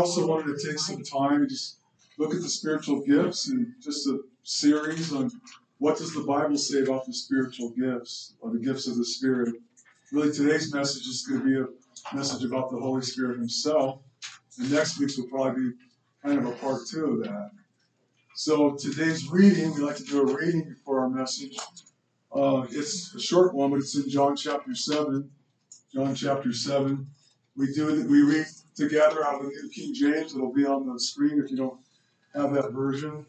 also wanted to take some time and just look at the spiritual gifts and just a series on what does the Bible say about the spiritual gifts or the gifts of the Spirit. Really, today's message is going to be a message about the Holy Spirit himself, and next week's will probably be kind of a part two of that. So today's reading, we like to do a reading before our message. It's a short one, but it's in John chapter 7. John chapter 7. We read together out of the New King James. It'll be on the screen if you don't have that version.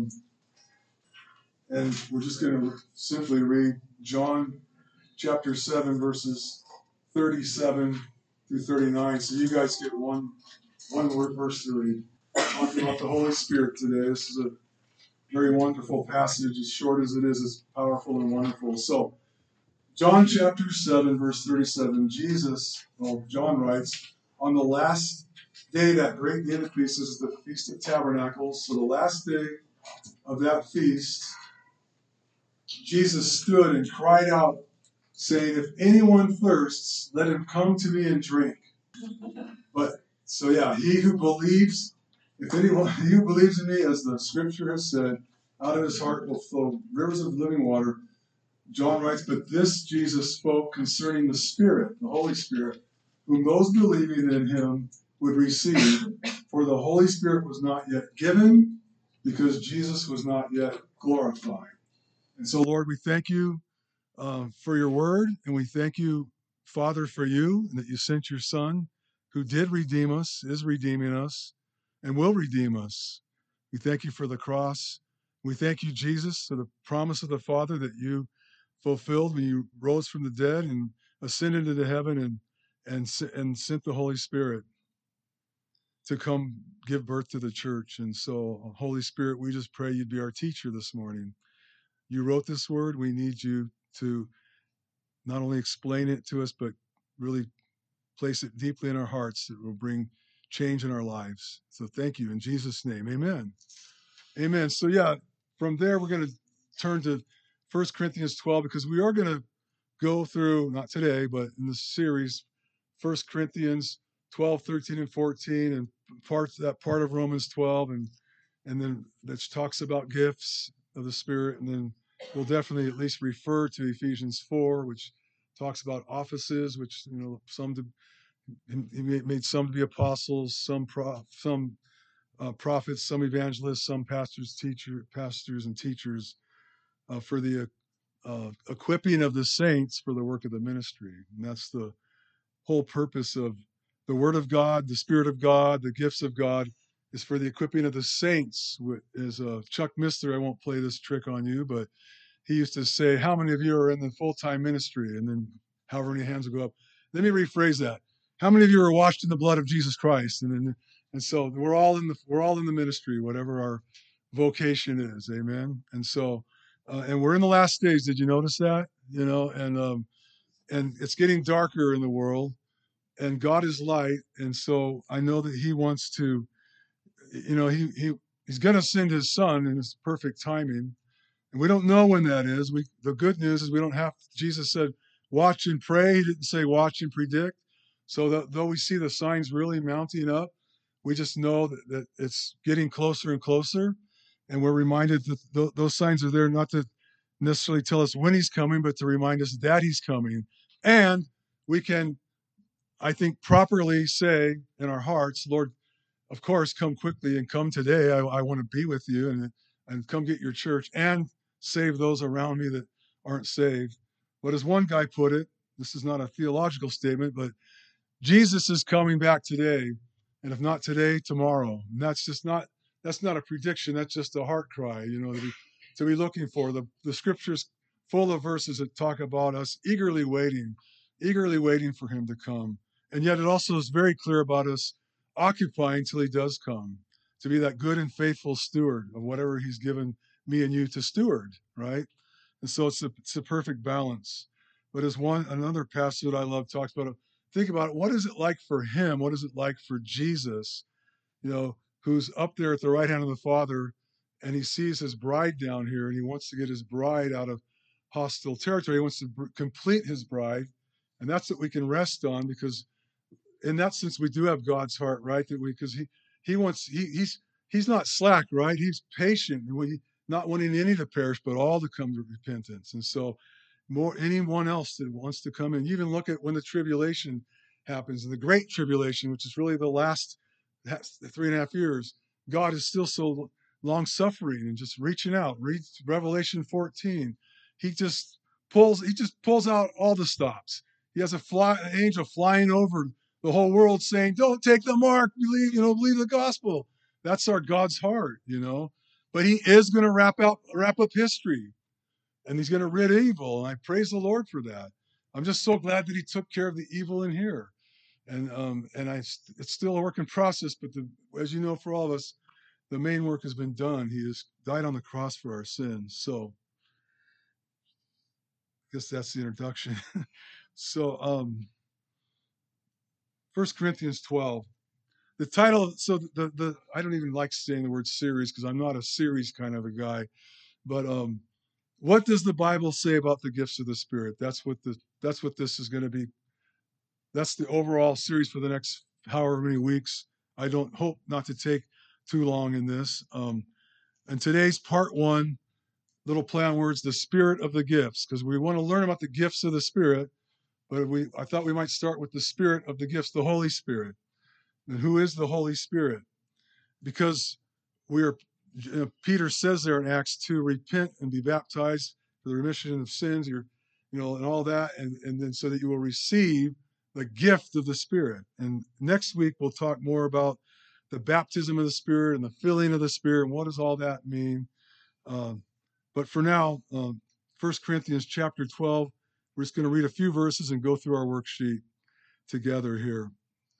And we're just going to simply read John chapter 7, verses 37 through 39. So you guys get one word verse to read. Talking about the Holy Spirit today. This is a very wonderful passage. As short as it is, it's powerful and wonderful. So, John chapter 7, verse 37. John writes, on the last day, that great day of the feast is the Feast of Tabernacles. So the last day of that feast, Jesus stood and cried out, saying, if anyone thirsts, let him come to me and drink. He who believes, he who believes in me, as the scripture has said, out of his heart will flow rivers of living water. John writes, but this Jesus spoke concerning the Spirit, the Holy Spirit, whom those believing in him would receive, for the Holy Spirit was not yet given, because Jesus was not yet glorified. And so, Lord, we thank you for your word, and we thank you, Father, for you, and that you sent your Son, who did redeem us, is redeeming us, and will redeem us. We thank you for the cross. We thank you, Jesus, for the promise of the Father that you fulfilled when you rose from the dead and ascended into heaven and sent the Holy Spirit to come give birth to the church. And so, Holy Spirit, we just pray you'd be our teacher this morning. You wrote this word. We need you to not only explain it to us, but really place it deeply in our hearts that will bring change in our lives. So thank you. In Jesus' name, amen. Amen. So from there, we're going to turn to 1 Corinthians 12, because we are going to go through, not today, but in this series, 1 Corinthians 12, 13, and 14, and part of Romans 12, and then that talks about gifts of the Spirit, and then we'll definitely at least refer to Ephesians 4, which talks about offices, which he made some to be apostles, some prophets, some evangelists, some pastors and teachers for the equipping of the saints for the work of the ministry. And that's the whole purpose of the Word of God, the Spirit of God, the gifts of God, is for the equipping of the saints. Is Chuck Missler, I won't play this trick on you, but he used to say, how many of you are in the full-time ministry? And then however many hands will go up. Let me rephrase that. How many of you are washed in the blood of Jesus Christ? And so we're all in the ministry, whatever our vocation is. Amen. And so, and we're in the last days. Did you notice that? And it's getting darker in the world, and God is light. And so I know that he wants to, he's going to send his Son in his perfect timing. And we don't know when that is. The good news is we don't have, Jesus said, watch and pray. He didn't say watch and predict. So though we see the signs really mounting up, we just know that it's getting closer and closer. And we're reminded that those signs are there not to necessarily tell us when he's coming, but to remind us that he's coming. And we can, I think, properly say in our hearts, Lord, of course, come quickly and come today. I want to be with you and come get your church and save those around me that aren't saved. But as one guy put it, this is not a theological statement, but Jesus is coming back today, and if not today, tomorrow. And that's not a prediction. That's just a heart cry, to be looking for. The scripture's full of verses that talk about us eagerly waiting for him to come. And yet it also is very clear about us occupying till he does come, to be that good and faithful steward of whatever he's given me and you to steward, right? And so it's a perfect balance. But as another pastor that I love talks about it, think about it. What is it like for him? What is it like for Jesus, who's up there at the right hand of the Father, and he sees his bride down here, and he wants to get his bride out of hostile territory. He wants to complete his bride, and that's what we can rest on, because in that sense, we do have God's heart, right? That we, because he wants, he's not slack, right? He's patient, and not wanting any to perish, but all to come to repentance. And so, more anyone else that wants to come in, you even look at when the tribulation happens, and the great tribulation, which is really the last 3.5 years. God is still so long suffering and just reaching out. Read Revelation 14. He just pulls out all the stops. He has an angel flying over the whole world saying, "Don't take the mark, believe the gospel." That's our God's heart. But he is going to wrap up history, and he's going to rid evil. And I praise the Lord for that. I'm just so glad that he took care of the evil in here. It's still a work in process, but as you know, for all of us, the main work has been done. He has died on the cross for our sins. So I guess that's the introduction. So 1 Corinthians 12. The title, so the I don't even like saying the word series because I'm not a series kind of a guy. But what does the Bible say about the gifts of the Spirit? That's what this is going to be. That's the overall series for the next however many weeks. I don't hope not to take too long in this. And today's part one, little play on words, the spirit of the gifts, because we want to learn about the gifts of the Spirit, but I thought we might start with the spirit of the gifts, the Holy Spirit. And who is the Holy Spirit? Because Peter says there in Acts 2, repent and be baptized for the remission of sins, and all that, and then so that you will receive the gift of the Spirit. And next week we'll talk more about the baptism of the Spirit and the filling of the Spirit and what does all that mean. But for now, 1 Corinthians chapter 12, we're just going to read a few verses and go through our worksheet together here.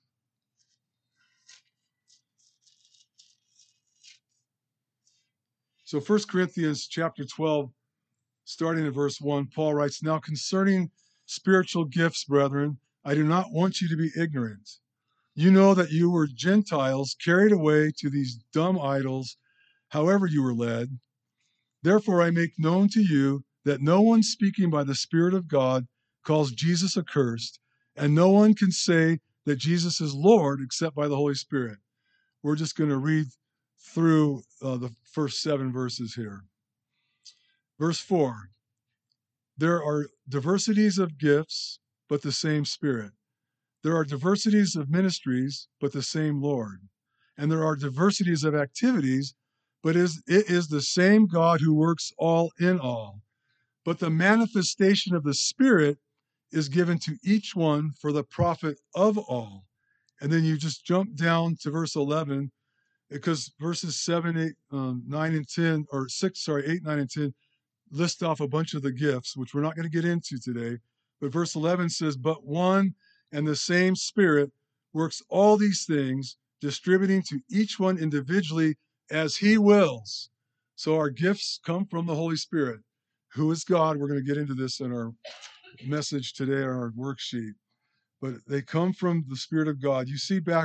So 1 Corinthians chapter 12, starting in verse 1, Paul writes, "Now concerning spiritual gifts, brethren, I do not want you to be ignorant. You know that you were Gentiles carried away to these dumb idols, however you were led. Therefore I make known to you that no one speaking by the Spirit of God calls Jesus accursed, and no one can say that Jesus is Lord except by the Holy Spirit." We're just going to read through the first 7 verses here. Verse 4, there are diversities of gifts, but the same Spirit. There are diversities of ministries, but the same Lord. And there are diversities of activities, but it is the same God who works all in all. But the manifestation of the Spirit is given to each one for the profit of all. And then you just jump down to verse 11, because verses 7, 8, 9, and 10, or 6, 8, 9, and 10 list off a bunch of the gifts, which we're not going to get into today. But verse 11 says, "But one and the same Spirit works all these things, distributing to each one individually as he wills." So our gifts come from the Holy Spirit, who is God. We're going to get into this in our message today, on our worksheet. But they come from the Spirit of God. You see back,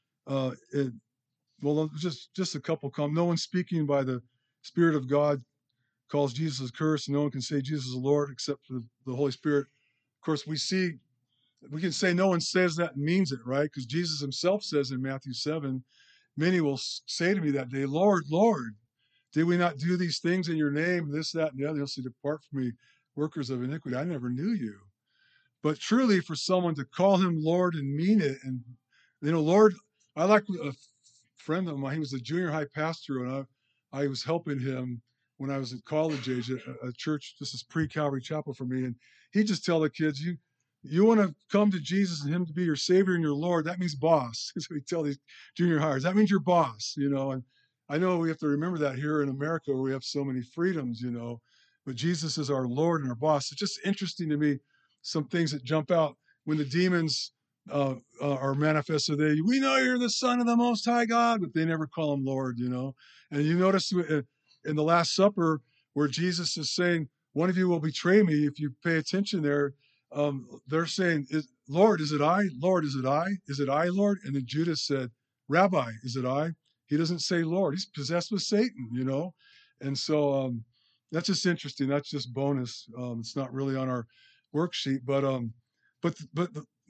just a couple come. No one speaking by the Spirit of God calls Jesus cursed. No one can say Jesus is Lord except for the Holy Spirit. Of course, we can say no one says that and means it, right? Because Jesus himself says in Matthew 7, many will say to me that day, "Lord, Lord, did we not do these things in your name?" This, that, and the other. He'll say, "Depart from me, workers of iniquity. I never knew you." But truly, for someone to call him Lord and mean it, and Lord, I like a friend of mine. He was a junior high pastor, and I was helping him when I was at college age at a church. This is pre-Calvary Chapel for me, and he just tell the kids, you want to come to Jesus and him to be your Savior and your Lord. That means boss. So we tell these junior hires, that means your boss. And I know we have to remember that here in America, where we have so many freedoms. But Jesus is our Lord and our boss. It's just interesting to me, some things that jump out when the demons are manifested. We know you're the Son of the Most High God, but they never call him Lord. And you notice in the Last Supper, where Jesus is saying, "One of you will betray me." If you pay attention there, they're saying, "Lord, is it I? Lord, is it I? Is it I, Lord?" And then Judas said, "Rabbi, is it I?" He doesn't say Lord. He's possessed with Satan. And so that's just interesting. That's just bonus. It's not really on our worksheet, but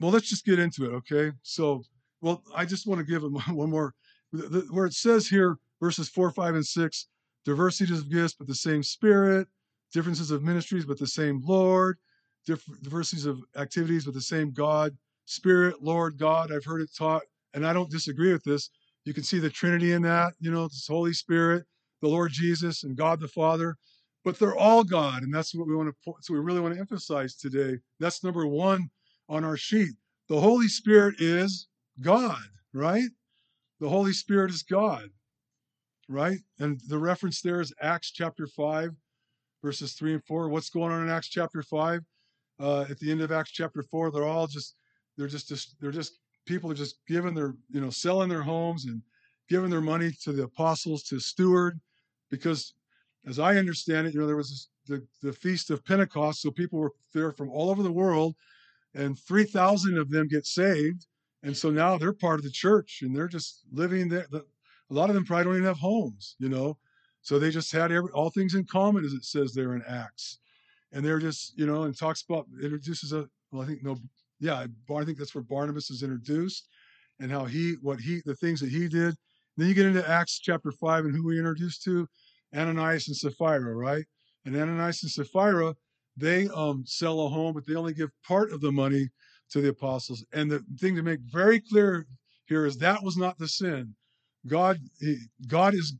Well, let's just get into it, okay? So, well, I just want to give them one more, where it says here, verses 4, 5, and 6, diversities of gifts, but the same Spirit, differences of ministries, but the same Lord, diversities of activities, but the same God, Spirit, Lord, God. I've heard it taught, and I don't disagree with this. You can see the Trinity in that, this Holy Spirit, the Lord Jesus, and God the Father. But they're all God, and that's what we want to. So we really want to emphasize today. That's number one on our sheet. The Holy Spirit is God, right? The Holy Spirit is God, right? And the reference there is Acts chapter 5, verses 3 and 4. What's going on in Acts chapter 5? At the end of Acts chapter 4, they're just people are just giving their, selling their homes and giving their money to the apostles to steward, because as I understand it, there was the feast of Pentecost, so people were there from all over the world, and 3,000 of them get saved. And so now they're part of the church and they're just living there. A lot of them probably don't even have homes. So they just had all things in common, as it says there in Acts. And they're just, and talks about, introduces I think that's where Barnabas is introduced, and how the things that he did. Then you get into Acts chapter 5 and who we introduced to, Ananias and Sapphira, right? And Ananias and Sapphira, they sell a home, but they only give part of the money to the apostles. And the thing to make very clear here is that was not the sin. God is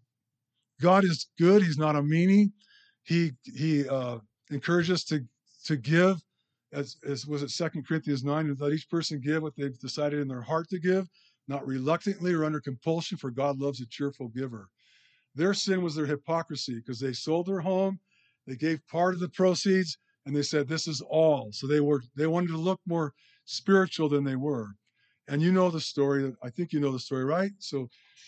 good. He's not a meanie. He encourages us to give, as was it 2 Corinthians 9, and let each person give what they've decided in their heart to give, not reluctantly or under compulsion, for God loves a cheerful giver. Their sin was their hypocrisy, because they sold their home, they gave part of the proceeds, and they said, this is all. So they wanted to look more spiritual than they were. And you know the story. I think you know the story, right? So,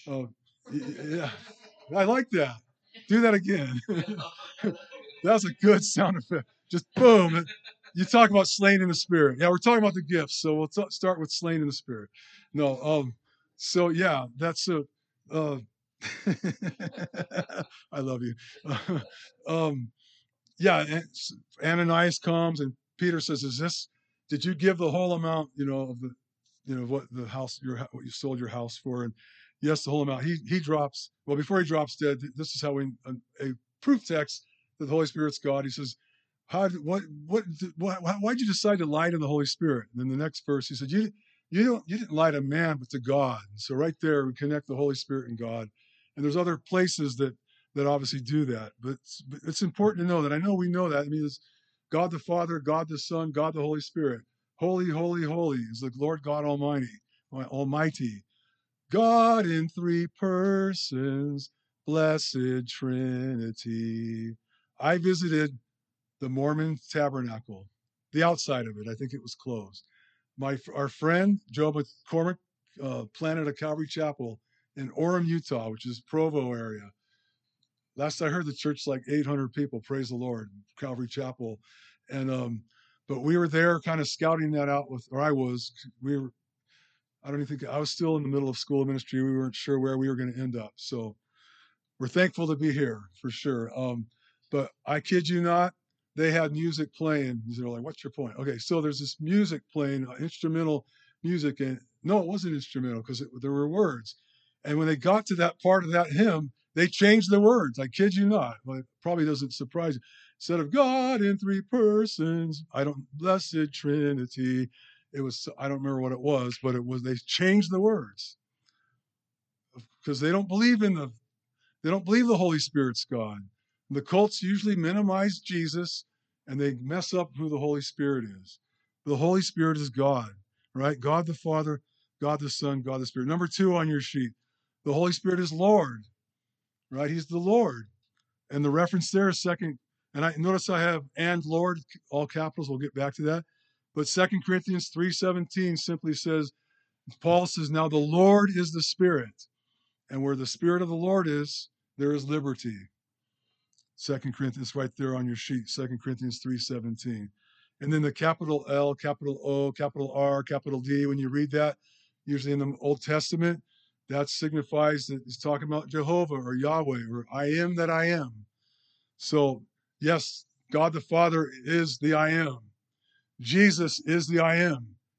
yeah, I like that. Do that again. That's a good sound effect. Just boom. You talk about slain in the spirit. Yeah, we're talking about the gifts, so we'll start with slain in the spirit. No, so yeah, that's a. Uh, I love you. um, yeah, Ananias comes and Peter says, did you give the whole amount, of the, what the house, what you sold your house for? And yes, the whole amount. He drops, well, before he drops dead, this is how a proof text that the Holy Spirit's God. He says, why'd you decide to lie to the Holy Spirit? And then the next verse, he said, you didn't lie to man, but to God. And so right there, we connect the Holy Spirit and God. And there's other places that obviously do that. But it's important to know that. I know we know that. I mean, it's God the Father, God the Son, God the Holy Spirit. Holy, holy, holy is the Lord God Almighty. God in three persons, blessed Trinity. I visited the Mormon tabernacle, the outside of it. I think it was closed. Our friend Joe McCormick planted a Calvary Chapel in Orem, Utah, which is Provo area. Last I heard, the church like 800 people. Praise the Lord, Calvary Chapel, and but we were there, kind of scouting that out I was. I don't even think I was still in the middle of school ministry. We weren't sure where we were going to end up, so we're thankful to be here for sure. But I kid you not, they had music playing. They're like, "What's your point?" Okay, so there's this music playing, instrumental music, and no, it wasn't instrumental because there were words. And when they got to that part of that hymn, they changed the words. I kid you not. Well, it probably doesn't surprise you. Instead of God in three persons, blessed Trinity. It was, I don't remember what it was, but they changed the words because they don't believe the Holy Spirit's God. And the cults usually minimize Jesus and they mess up who the Holy Spirit is. The Holy Spirit is God, right? God the Father, God the Son, God the Spirit. Number 2 on your sheet, the Holy Spirit is Lord, right? He's the Lord. And the reference there is and I notice I have "and Lord," all capitals. We'll get back to that. But 2 Corinthians 3:17 simply says, Paul says, now the Lord is the Spirit. And where the Spirit of the Lord is, there is liberty. 2 Corinthians, right there on your sheet, 2 Corinthians 3:17. And then the capital L, capital O, capital R, capital D, when you read that, usually in the Old Testament, that signifies that it's talking about Jehovah or Yahweh or I am that I am. So, yes, God the Father is the I am. Jesus is the I am.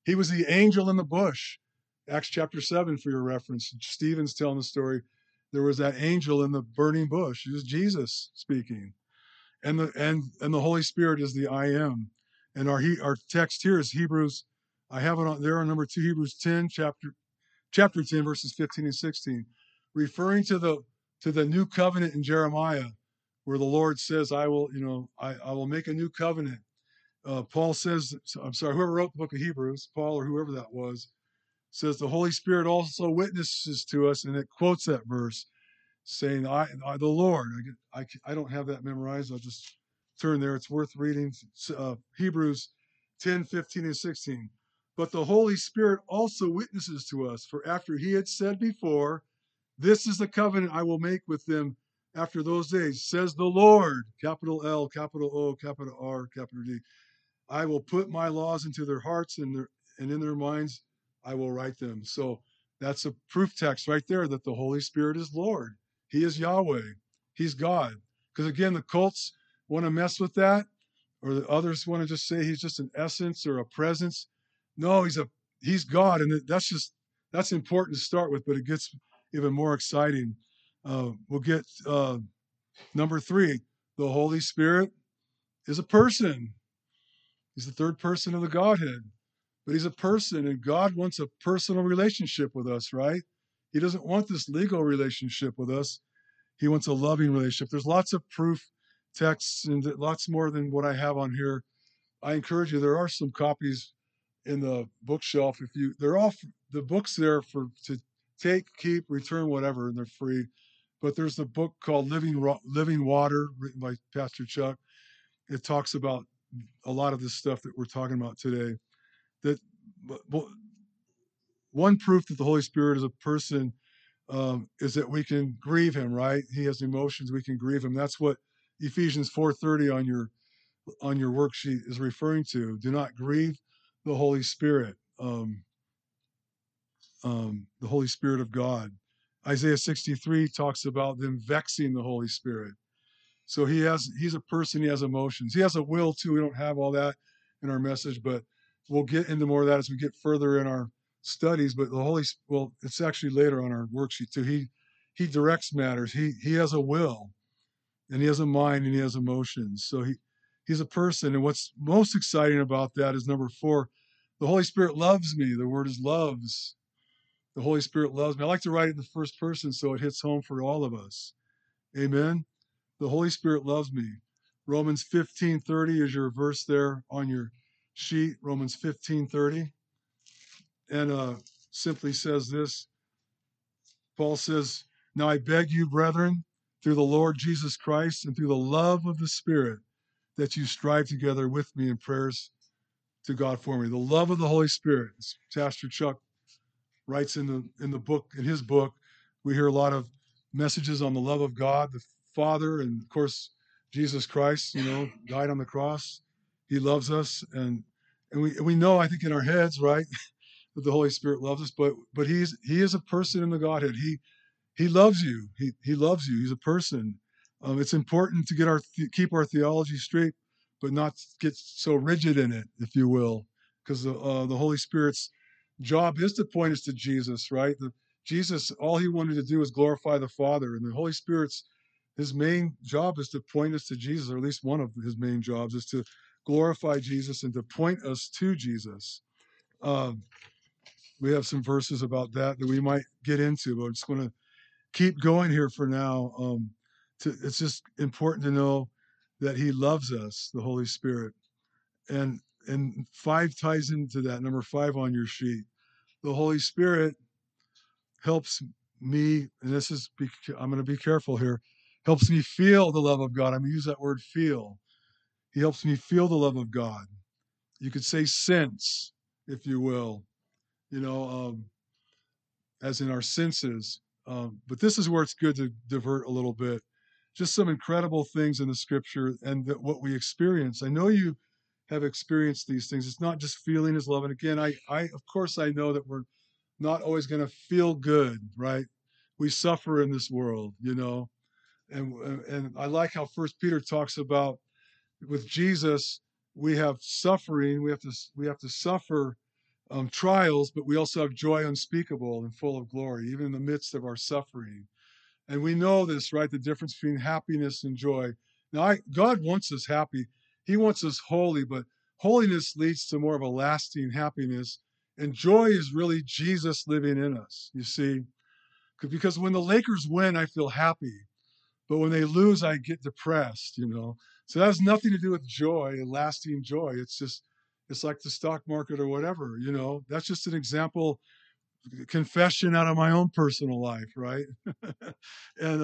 He was the angel in the bush. Acts chapter 7 for your reference. Stephen's telling the story. There was that angel in the burning bush. It was Jesus speaking. And the Holy Spirit is the I am. And our text here is Hebrews. I have it on there on number 2, Hebrews 10, chapter 10, verses 15 and 16, referring to the new covenant in Jeremiah, where the Lord says, I will make a new covenant. Paul says, I'm sorry, whoever wrote the book of Hebrews, Paul or whoever that was, says the Holy Spirit also witnesses to us, and it quotes that verse, saying, I the Lord. I don't have that memorized. I'll just turn there. It's worth reading. Hebrews 10, 15, and 16. But the Holy Spirit also witnesses to us, for after he had said before, this is the covenant I will make with them after those days, says the Lord, capital L, capital O, capital R, capital D. I will put my laws into their hearts and in their minds I will write them. So that's a proof text right there that the Holy Spirit is Lord. He is Yahweh. He's God. Because again, the cults want to mess with that, or the others want to just say he's just an essence or a presence. No, he's God, and that's important to start with, but it gets even more exciting. We'll get number 3. The Holy Spirit is a person. He's the third person of the Godhead, but he's a person, and God wants a personal relationship with us, right? He doesn't want this legal relationship with us. He wants a loving relationship. There's lots of proof texts and lots more than what I have on here. I encourage you, there are some copies in the bookshelf. They're all the books there to take, keep, return, whatever, and they're free. But there's a book called Living Water, written by Pastor Chuck. It talks about a lot of this stuff that we're talking about today. That one proof that the Holy Spirit is a person is that we can grieve him, right? He has emotions, we can grieve him. That's what Ephesians 4:30 on your worksheet is referring to. Do not grieve the Holy Spirit, the Holy Spirit of God. Isaiah 63 talks about them vexing the Holy Spirit. So he's a person, he has emotions. He has a will too. We don't have all that in our message, but we'll get into more of that as we get further in our studies. But it's actually later on our worksheet too. He directs matters. He has a will, and he has a mind, and he has emotions. So he's a person. And what's most exciting about that is number 4, the Holy Spirit loves me. The word is loves. The Holy Spirit loves me. I like to write it in the first person so it hits home for all of us. Amen. The Holy Spirit loves me. Romans 15:30 is your verse there on your sheet. Romans 15:30, and simply says this. Paul says, "Now I beg you, brethren, through the Lord Jesus Christ and through the love of the Spirit, that you strive together with me in prayers to God for me." The love of the Holy Spirit. As Pastor Chuck writes in his book, we hear a lot of messages on the love of God, the Father, and of course Jesus Christ. Died on the cross. He loves us, and we know, I think, in our heads, right, that the Holy Spirit loves us. But he is a person in the Godhead. He loves you. He loves you. He's a person. It's important to keep our theology straight, but not get so rigid in it, if you will, because the Holy Spirit's job is to point us to Jesus, right? Jesus, all he wanted to do was glorify the Father, and the Holy Spirit's his main job is to point us to Jesus, or at least one of his main jobs is to glorify Jesus and to point us to Jesus. We have some verses about that we might get into, but I'm just going to keep going here for now. It's just important to know that he loves us, the Holy Spirit. And 5 ties into that, number 5 on your sheet. The Holy Spirit helps me, and I'm going to be careful here, helps me feel the love of God. I'm going to use that word feel. He helps me feel the love of God. You could say sense, if you will, as in our senses. But this is where it's good to divert a little bit. Just some incredible things in the scripture and what we experience. I know you have experienced these things. It's not just feeling his love. And again, I of course I know that we're not always going to feel good, right? We suffer in this world, and I like how First Peter talks about with Jesus, we have suffering. We have to suffer trials, but we also have joy unspeakable and full of glory, even in the midst of our suffering. And we know this, right? The difference between happiness and joy. Now, God wants us happy. He wants us holy, but holiness leads to more of a lasting happiness. And joy is really Jesus living in us, you see. Because when the Lakers win, I feel happy. But when they lose, I get depressed, you know. So that has nothing to do with joy and lasting joy. It's like the stock market or whatever, you know. That's just an example, confession out of my own personal life, right? and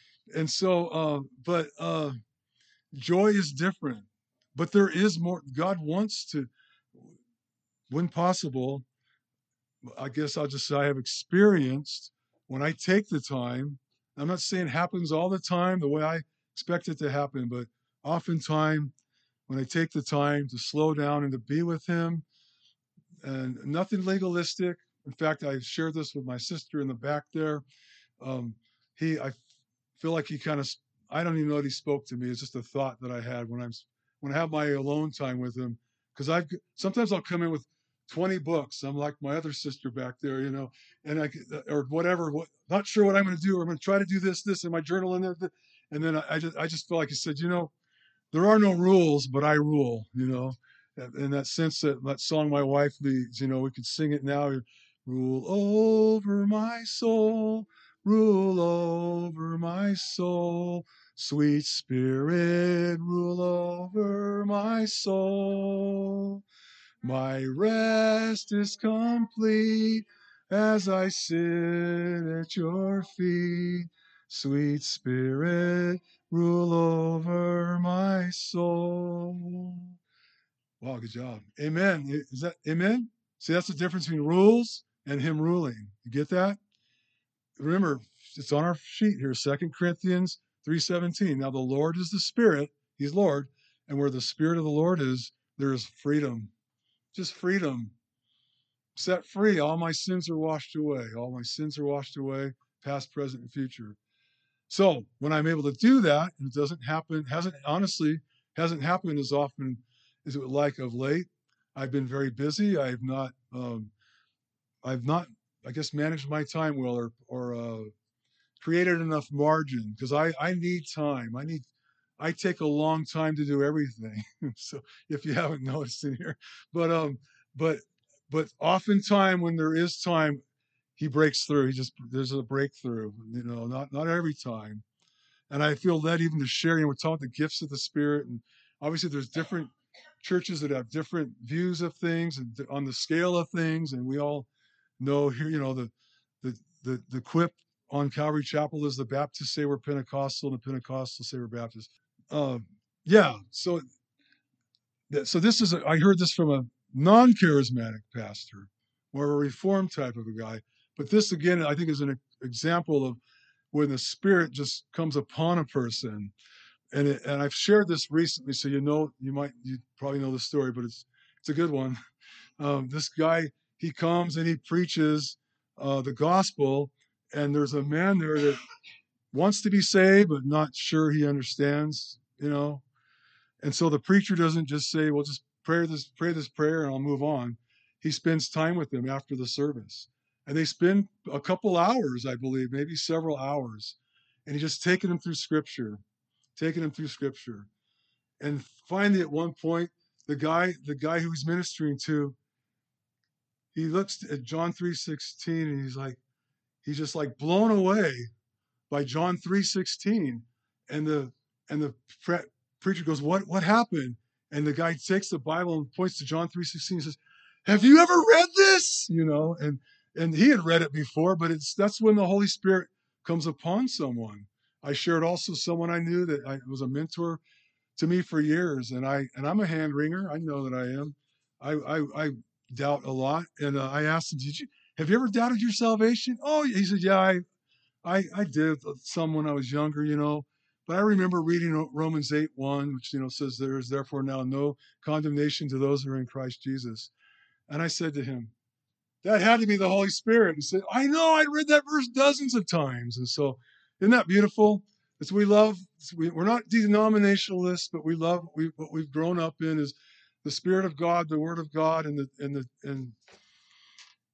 but joy is different. But there is more. God wants to, when possible, I guess I'll just say I have experienced when I take the time. I'm not saying it happens all the time the way I expect it to happen, but oftentimes when I take the time to slow down and to be with Him, and nothing legalistic. In fact, I shared this with my sister in the back there. Um, I feel like he kind of, I don't even know what he spoke to me. It's just a thought that I had when I have my alone time with him. Because sometimes I'll come in with 20 books. I'm like my other sister back there, you know, and or whatever, not sure what I'm going to do. Or I'm going to try to do this in my journal and there. And then I just feel like he said, you know, there are no rules, but I rule, you know. In that sense, that song my wife leads, you know, we could sing it now. Rule over my soul, rule over my soul, sweet spirit, rule over my soul. My rest is complete as I sit at your feet. Sweet Spirit, rule over my soul. Wow, good job. Amen. Is that amen? See, that's the difference between rules and Him ruling. You get that? Remember, it's on our sheet here, 2 Corinthians 3:17. Now the Lord is the Spirit, He's Lord, and where the Spirit of the Lord is, there is freedom. Just freedom. Set free. All my sins are washed away. All my sins are washed away, past, present, and future. So when I'm able to do that, and it hasn't happened as often as it would like of late. I've been very busy. I've not, I guess, managed my time well or created enough margin because I need time. I take a long time to do everything. So if you haven't noticed in here, but but but oftentimes when there is time, he breaks through. There's a breakthrough. You know, not every time. And I feel led even to share. You know, we're talking the gifts of the Spirit, and obviously there's different churches that have different views of things and on the scale of things, and we all know here. You know, the quip on Calvary Chapel is the Baptists say we're Pentecostal, and the Pentecostals say we're Baptist. Yeah, so this is I heard this from a non-charismatic pastor, or a reformed type of a guy. But this again, I think, is an example of when the Spirit just comes upon a person. And I've shared this recently, so you probably know the story, but it's a good one. This guy, he comes and he preaches the gospel, and there's a man there that wants to be saved but not sure he understands, you know. And so the preacher doesn't just say, "Well, just pray this prayer, and I'll move on." He spends time with them after the service, and they spend a couple hours, I believe, maybe several hours, and he's just taking him through Scripture. And finally, at one point, the guy who he's ministering to, he looks at John 3:16, and he's just like blown away by John 3:16, and the preacher goes, "What happened?" And the guy takes the Bible and points to John 3:16 and says, "Have you ever read this?" You know, and he had read it before, but that's when the Holy Spirit comes upon someone. I shared also someone I knew that was a mentor to me for years, and I'm a hand wringer. I know that I am. I doubt a lot, and I asked him, have you ever doubted your salvation? Oh, he said, yeah, I did some when I was younger, you know. But I remember reading Romans 8:1, which, you know, says there is therefore now no condemnation to those who are in Christ Jesus. And I said to him, that had to be the Holy Spirit. He said, I know, I read that verse dozens of times. And so, isn't that beautiful? It's we love, we're not denominationalists, but we love what we've grown up in is the Spirit of God, the Word of God, and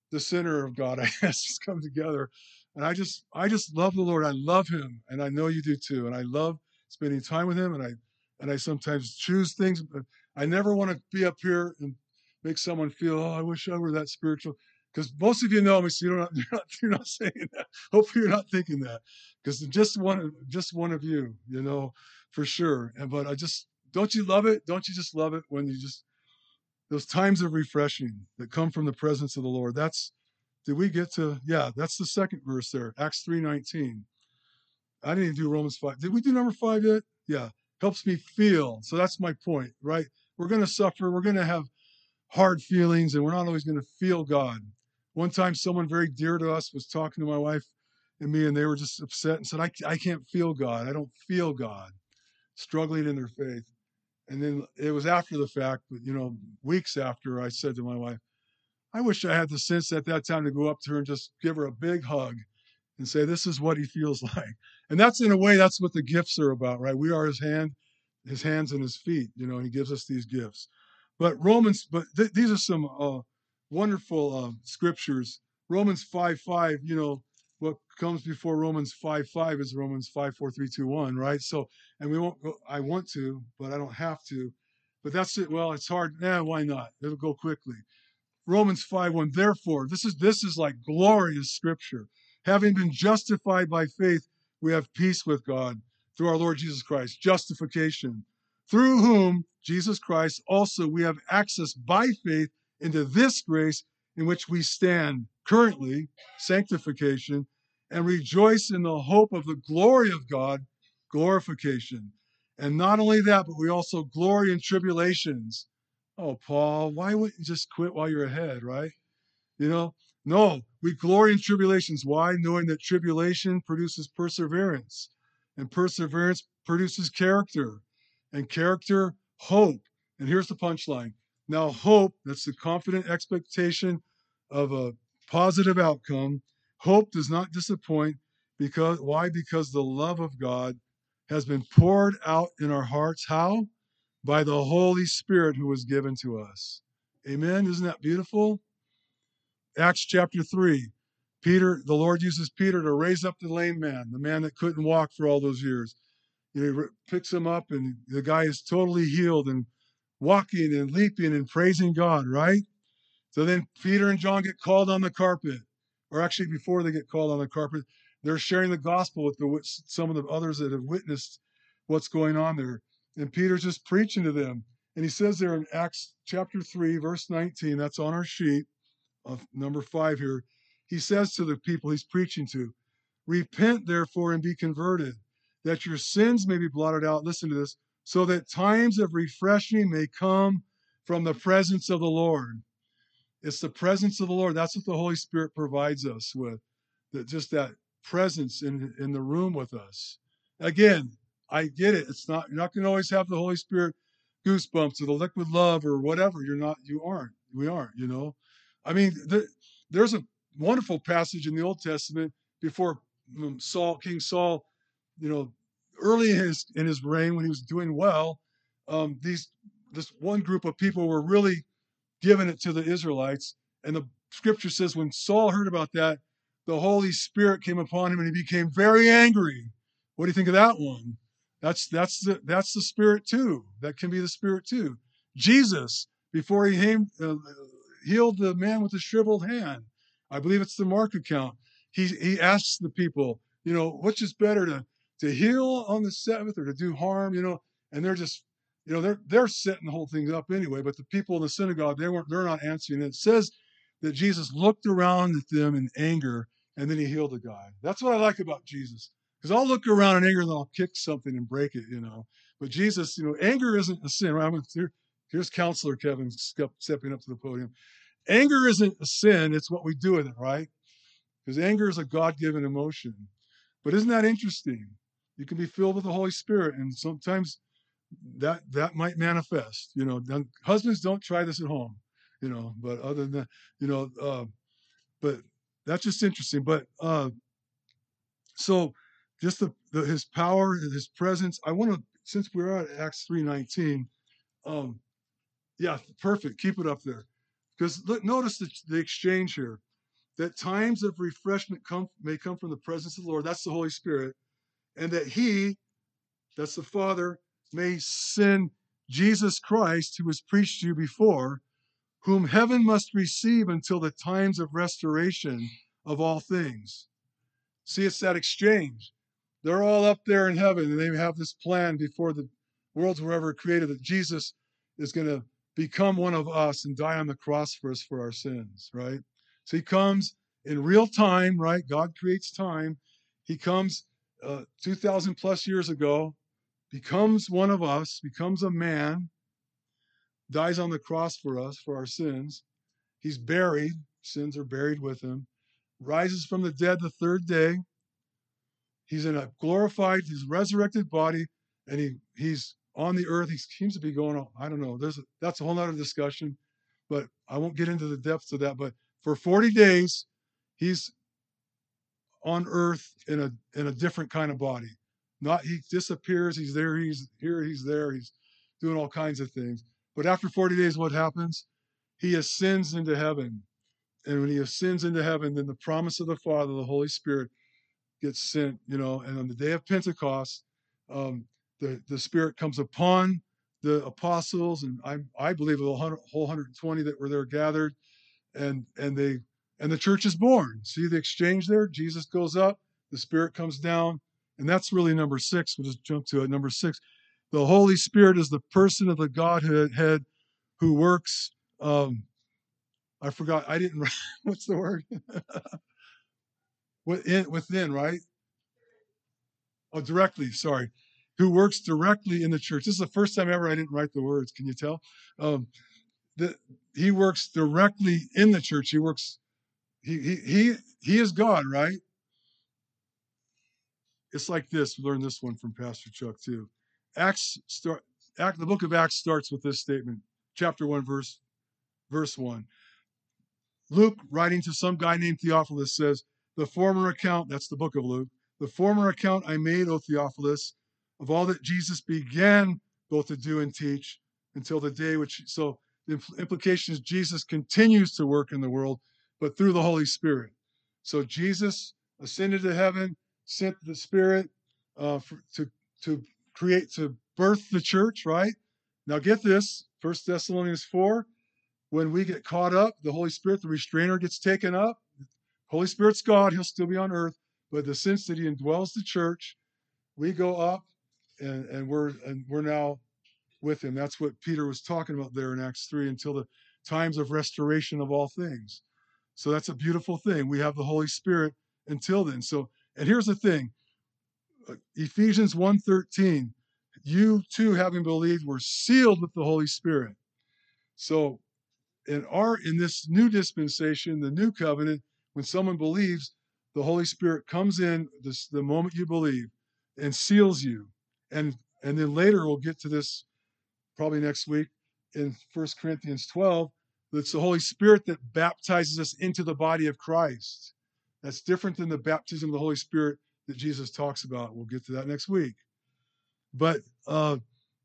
the center of God, I guess, has come together. And I just love the Lord. I love him. And I know you do too. And I love spending time with him. And I sometimes choose things, but I never want to be up here and make someone feel, oh, I wish I were that spiritual. Because most of you know me, so you're not saying that. Hopefully you're not thinking that. Because just one of you, for sure. But don't you love it? Don't you just love it when you just those times of refreshing that come from the presence of the Lord? Did we get to, yeah, that's the second verse there, Acts 3:19. I didn't even do Romans 5. Did we do number 5 yet? Yeah, helps me feel. So that's my point, right? We're going to suffer. We're going to have hard feelings, and we're not always going to feel God. One time, someone very dear to us was talking to my wife and me, and they were just upset and said, I can't feel God. I don't feel God, struggling in their faith. And then it was after the fact, but, weeks after, I said to my wife, I wish I had the sense at that time to go up to her and just give her a big hug and say, this is what he feels like. And that's, in a way, that's what the gifts are about, right? We are his hands and his feet, and he gives us these gifts. But these are some wonderful scriptures. Romans 5:5, what comes before Romans 5:5 is Romans 5:4, 3, 2, 1, right? So, and we won't go, I want to, but I don't have to. But that's it. Well, it's hard. Why not? It'll go quickly. Romans 5:1. Therefore, this is like glorious scripture. Having been justified by faith, we have peace with God through our Lord Jesus Christ. Justification. Through whom, Jesus Christ, also we have access by faith into this grace in which we stand currently, sanctification, and rejoice in the hope of the glory of God, glorification. And not only that, but we also glory in tribulations. Oh, Paul, why wouldn't you just quit while you're ahead, right? No, we glory in tribulations. Why? Knowing that tribulation produces perseverance, and perseverance produces character, and character, hope. And here's the punchline. Now, hope, that's the confident expectation of a positive outcome. Hope does not disappoint. Why? Because the love of God has been poured out in our hearts. How? By the Holy Spirit who was given to us. Amen. Isn't that beautiful? Acts chapter 3. The Lord uses Peter to raise up the lame man, the man that couldn't walk for all those years. He picks him up, and the guy is totally healed and walking and leaping and praising God, right? So then Peter and John get called on the carpet, or actually before they get called on the carpet, they're sharing the gospel with some of the others that have witnessed what's going on there. And Peter's just preaching to them. And he says there in Acts chapter 3, verse 19, that's on our sheet of number 5 here. He says to the people he's preaching to, repent therefore and be converted, that your sins may be blotted out. Listen to this, so that times of refreshing may come from the presence of the Lord. It's the presence of the Lord. That's what the Holy Spirit provides us with. Just that presence in the room with us. Again, I get it. You're not going to always have the Holy Spirit goosebumps or the liquid love or whatever. We aren't. I mean, there's a wonderful passage in the Old Testament before King Saul, early in his reign when he was doing well, this one group of people were really giving it to the Israelites. And the scripture says when Saul heard about that, the Holy Spirit came upon him and he became very angry. What do you think of that one? That's the Spirit too. That can be the Spirit too. Jesus, before he healed the man with the shriveled hand, I believe it's the Mark account. He asks the people, which is better to heal on the Sabbath or to do harm, and they're just they're setting the whole thing up anyway, but the people in the synagogue, they're not answering it. It says that Jesus looked around at them in anger and then he healed the guy. That's what I like about Jesus. Because I'll look around in anger and I'll kick something and break it, But Jesus, anger isn't a sin, right? Here's Counselor Kevin stepping up to the podium. Anger isn't a sin, it's what we do with it, right? Because anger is a God-given emotion. But isn't that interesting? You can be filled with the Holy Spirit, and sometimes that might manifest. Husbands, don't try this at home. But other than that, but that's just interesting. But so just his power, his presence. I want to, since we're at Acts 3:19, yeah, perfect. Keep it up there, because notice the exchange here. that times of refreshment may come from the presence of the Lord. That's the Holy Spirit. And that he, that's the Father, may send Jesus Christ, who was preached to you before, whom heaven must receive until the times of restoration of all things. See, it's that exchange. They're all up there in heaven, and they have this plan before the worlds were ever created that Jesus is going to become one of us and die on the cross for us for our sins, right? So he comes in real time, right? God creates time. He comes 2,000 plus years ago, becomes one of us, becomes a man, dies on the cross for us for our sins. He's buried, sins are buried with him, rises from the dead the third day. He's in a glorified, his resurrected body, and he's on the earth. He seems to be going on, I don't know. That's a whole nother discussion, but I won't get into the depths of that. But for 40 days, he's on earth in a different kind of body. Not he disappears, he's there, he's here, he's there, he's doing all kinds of things. But after 40 days, what happens? He ascends into heaven. And when he ascends into heaven, then the promise of the Father, the Holy Spirit, gets sent, and on the day of Pentecost, the Spirit comes upon the apostles, and I believe the whole 120 that were there gathered, and the church is born. See the exchange there? Jesus goes up, the Spirit comes down, and that's really number 6. We'll just jump to it. Number 6, the Holy Spirit is the person of the Godhead who works. I forgot. I didn't write. What's the word? Within, right? Oh, directly, sorry. Who works directly in the church. This is the first time ever I didn't write the words. Can you tell? He works directly in the church. He is God, right? It's like this. We learned this one from Pastor Chuck too. The book of Acts starts with this statement. Chapter 1, verse 1. Luke, writing to some guy named Theophilus, says, the former account, that's the book of Luke, the former account I made, O Theophilus, of all that Jesus began both to do and teach until the day so the implication is Jesus continues to work in the world, but through the Holy Spirit. So Jesus ascended to heaven, sent the Spirit to birth the church, right? Now get this, 1 Thessalonians 4, when we get caught up, the Holy Spirit, the restrainer gets taken up. Holy Spirit's God, he'll still be on earth, but the sense that he indwells the church, we go up and we're now with him. That's what Peter was talking about there in Acts 3, until the times of restoration of all things. So that's a beautiful thing. We have the Holy Spirit until then. So, and here's the thing, Ephesians 1:13, you too, having believed, were sealed with the Holy Spirit. So in this new dispensation, the new covenant, when someone believes, the Holy Spirit comes in the moment you believe and seals you. And then later we'll get to this probably next week in 1 Corinthians 12. It's the Holy Spirit that baptizes us into the body of Christ. That's different than the baptism of the Holy Spirit that Jesus talks about. We'll get to that next week. But the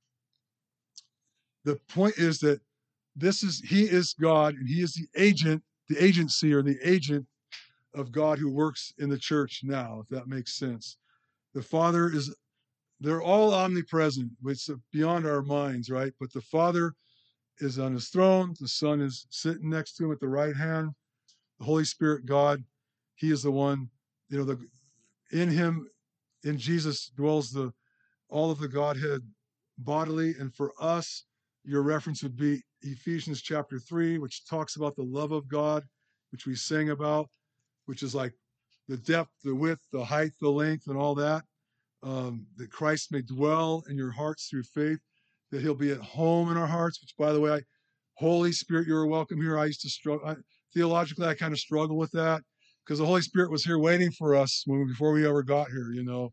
point is that he is God, and he is the agency or the agent of God who works in the church now, if that makes sense. The Father they're all omnipresent. It's beyond our minds, right? But the Father is on his throne. The Son is sitting next to him at the right hand. The Holy Spirit, God, he is the one, in him, in Jesus dwells all of the Godhead bodily. And for us, your reference would be Ephesians chapter 3, which talks about the love of God, which we sang about, which is like the depth, the width, the height, the length, and all that. That Christ may dwell in your hearts through faith, that he'll be at home in our hearts, which, by the way, Holy Spirit, you're welcome here. I used to struggle. Theologically, I kind of struggle with that because the Holy Spirit was here waiting for us before we ever got here,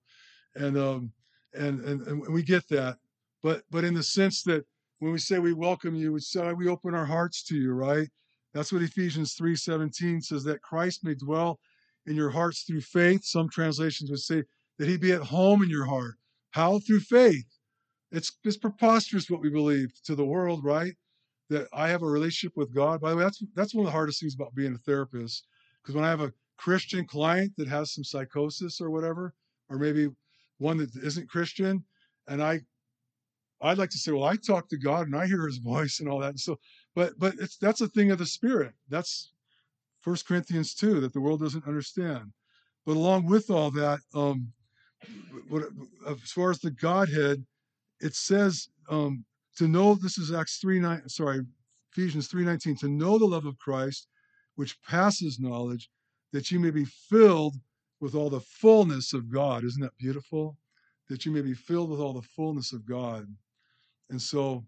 and we get that. But in the sense that when we say we welcome you, we open our hearts to you, right? That's what Ephesians 3:17 says, that Christ may dwell in your hearts through faith. Some translations would say that he be at home in your heart. How? Through faith. It's preposterous what we believe to the world, right? That I have a relationship with God. By the way, that's one of the hardest things about being a therapist, Because when I have a Christian client that has some psychosis or whatever, or maybe one that isn't Christian, and I'd like to say, well, I talk to God and I hear His voice and all that. And so, but that's a thing of the Spirit. That's 1 Corinthians 2 that the world doesn't understand. But along with all that, what, as far as the Godhead, it says to know. This is Ephesians 3:19. To know the love of Christ, which passes knowledge, that you may be filled with all the fullness of God. Isn't that beautiful? That you may be filled with all the fullness of God. And so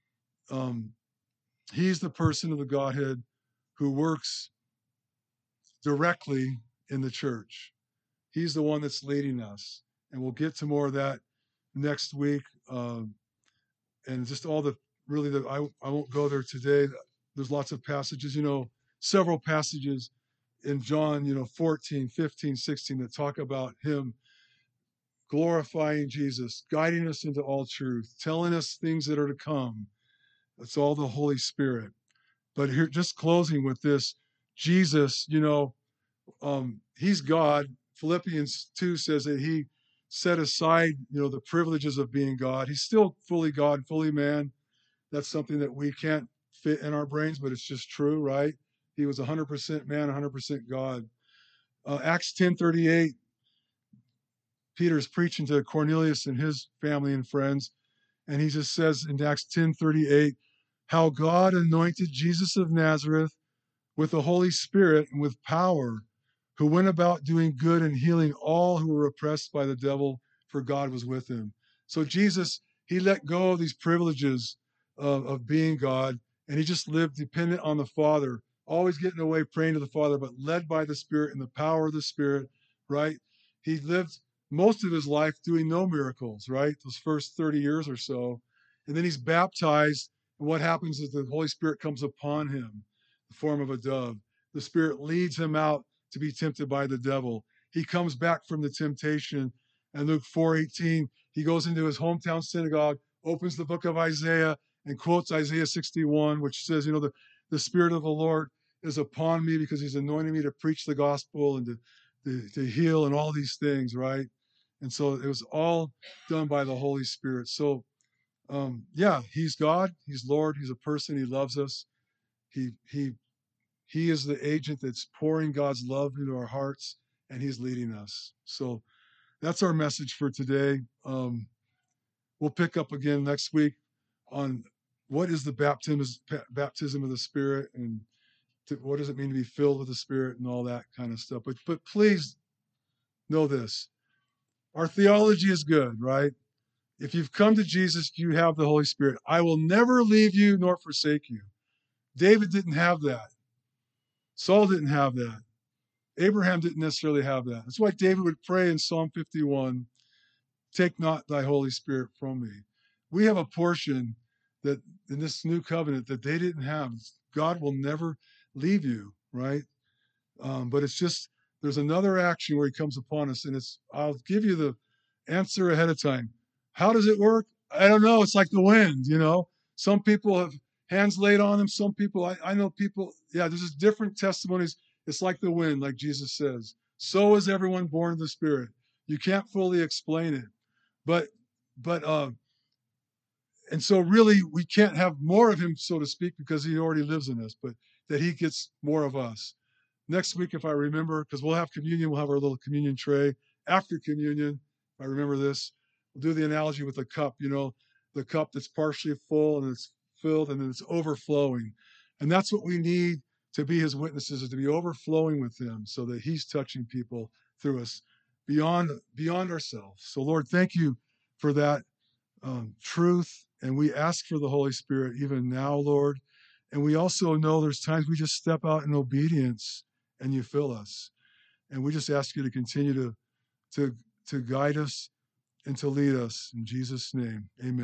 He's the person of the Godhead who works directly in the church. He's the one that's leading us. And we'll get to more of that next week. And just all the, really, I won't go there today. There's lots of passages, several passages in John, 14, 15, 16 that talk about Him glorifying Jesus, guiding us into all truth, telling us things that are to come. It's all the Holy Spirit. But here, just closing with this, Jesus, He's God. Philippians 2 says that He set aside, the privileges of being God. He's still fully God, fully man. That's something that we can't fit in our brains, but it's just true, right? He was 100% man, 100% God. Acts 10:38, Peter's preaching to Cornelius and his family and friends, and he just says in Acts 10:38, how God anointed Jesus of Nazareth with the Holy Spirit and with power, who went about doing good and healing all who were oppressed by the devil, for God was with him. So Jesus, He let go of these privileges of being God, and He just lived dependent on the Father, always getting away, praying to the Father, but led by the Spirit and the power of the Spirit, right? He lived most of His life doing no miracles, right? Those first 30 years or so. And then He's baptized, and what happens is the Holy Spirit comes upon Him, the form of a dove. The Spirit leads Him out to be tempted by the devil. He comes back from the temptation, and Luke 4:18, He goes into His hometown synagogue, opens the book of Isaiah, and quotes Isaiah 61, which says, the Spirit of the Lord is upon me because He's anointed me to preach the gospel and to heal and all these things, right? And so it was all done by the Holy Spirit. So, He's God, He's Lord, He's a person, He loves us. He is the agent that's pouring God's love into our hearts, and He's leading us. So that's our message for today. We'll pick up again next week on what is the baptism of the Spirit, and what does it mean to be filled with the Spirit and all that kind of stuff. But please know this. Our theology is good, right? If you've come to Jesus, you have the Holy Spirit. I will never leave you nor forsake you. David didn't have that. Saul didn't have that. Abraham didn't necessarily have that. That's why David would pray in Psalm 51, take not thy Holy Spirit from me. We have a portion that in this new covenant that they didn't have. God will never leave you, right? But it's just, there's another action where He comes upon us, and I'll give you the answer ahead of time. How does it work? I don't know. It's like the wind, Some people have hands laid on them. Some people, I know people, there's just different testimonies. It's like the wind, like Jesus says. So is everyone born of the Spirit. You can't fully explain it. But, and so really we can't have more of Him, so to speak, because He already lives in us, but that He gets more of us. Next week, if I remember, because we'll have communion, we'll have our little communion tray. After communion, if I remember this, we'll do the analogy with the cup, the cup that's partially full and it's filled and then it's overflowing. And that's what we need to be His witnesses, is to be overflowing with Him so that He's touching people through us beyond ourselves. So Lord, thank You for that truth. And we ask for the Holy Spirit even now, Lord. And we also know there's times we just step out in obedience and You fill us. And we just ask You to continue to guide us and to lead us. In Jesus' name, amen.